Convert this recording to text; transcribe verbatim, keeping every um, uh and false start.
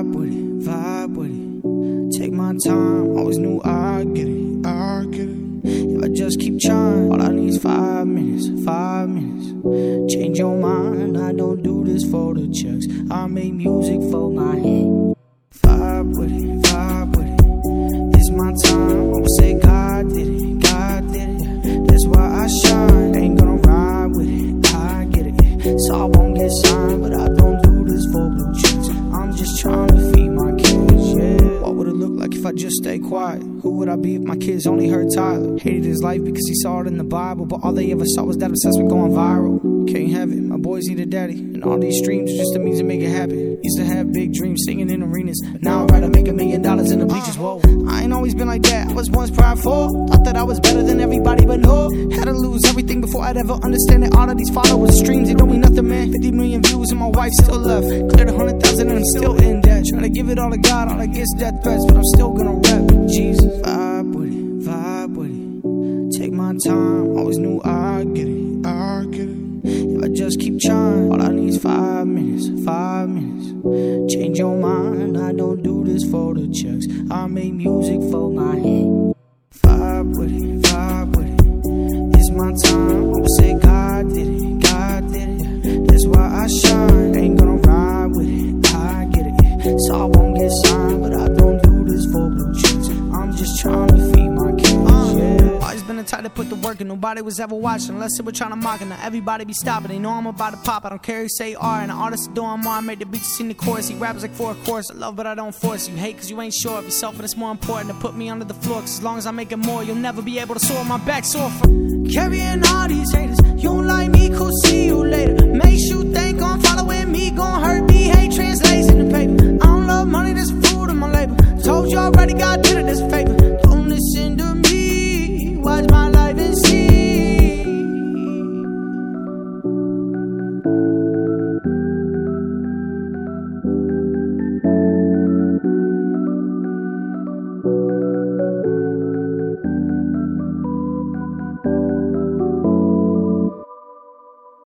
Vibe with it, vibe with it. Take my time, always knew I'd get it, I'd get it. If I just keep trying, all I need is five minutes, five minutes. Change your mind, I don't do this for the checks. I make music for my head. Vibe with it, vibe with it. It's my time, I'ma say God did it, God did it. That's why I shine, ain't gonna ride with it, I get it. So I won't get signed, but I don't do this for blue checks. I'm just trying to feed my kids, yeah. What would it look like if I just stay quiet? Who would I be if my kids only heard Tyler? Hated his life because he saw it in the Bible, but all they ever saw was that obsessed with going viral. Can't have it, my boys need a daddy, and all these streams are just a means to make it happen. Used to have big dreams, singing in arenas, but now I'd rather make a million dollars in the bleachers. Whoa, I ain't always been like that, I was once prideful. Thought that I was better than everybody, but no. Had to lose everything before I'd ever understand it. All of these followers, streams, they don't mean nothing, man. Fifty million views and my wife still left. Cleared a hundred thousand and I'm still in debt. Trying to give it all to God, all I get is death threats, but I'm still gonna rap. Jesus, vibe with it, vibe with it. Take my time, always knew I'd get it, I'd get it. If I just keep trying, all I need is five minutes, five minutes. Change your mind, I don't do this for the checks. I make music for my head. Vibe with it, vibe with it. It's my time, I'ma say God did it, God did it. That's why I shine, ain't gonna ride with it, I get it. So I won't get signed, but I don't do this for blue checks. I'm just trying to feed my kids, uh, yeah. Always been the type to put the work in, nobody was ever watching unless they were trying to mock it. Now everybody be stopping, they know I'm about to pop. I don't care who say R, and the artists are doing more. I made the beats, sing the chorus, he raps like for a chorus. I love but I don't force you, hate cause you ain't sure of yourself, and it's more important to put me under the floor. Cause as long as I make it more, you'll never be able to soar. My back sore from carrying all these haters. You don't like me, cool, see you later. Makes you think on following me, gon' hurt me, hate translation.